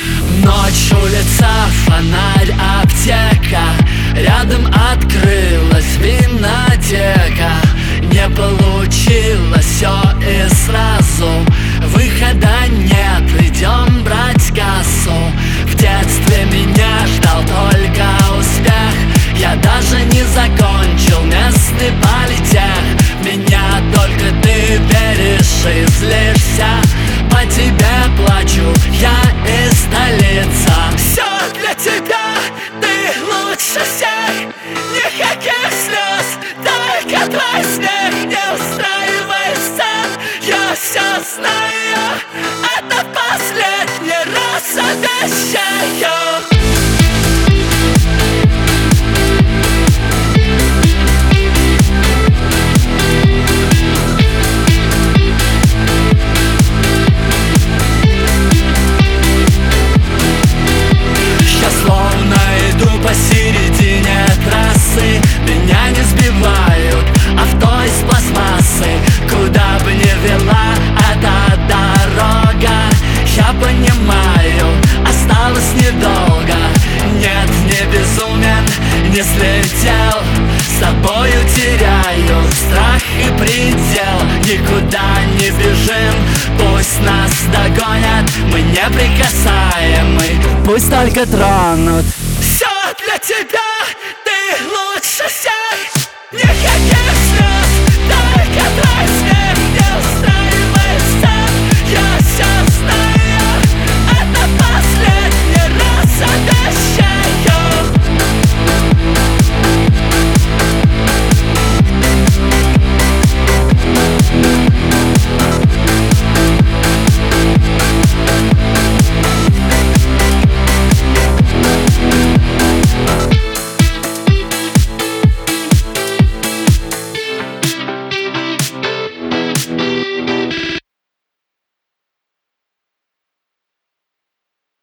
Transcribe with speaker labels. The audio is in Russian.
Speaker 1: Ночь, улица, фонарь, аптека. Рядом открылась винотека. Не получилось все и сразу. Выхода нет, идем брать кассу. В детстве меня ждал только успех. Я даже не закончил местный политех. Меня только ты веришь и злишься. По тебе плачу, я из столицы. Все для тебя, ты лучше всех. Никаких слез, только твой смех. Не устраивай сцен, я все знаю. Это последний раз обещаю. Посередине трассы меня не сбивают авто из пластмассы. Куда бы ни вела эта дорога, я понимаю, осталось недолго. Нет, не безумен, не слетел, с тобою теряю страх и предел. Никуда не бежим, пусть нас догонят, мы неприкасаемы, пусть только тронут. Все для тебя, ты лучше всех. Никаких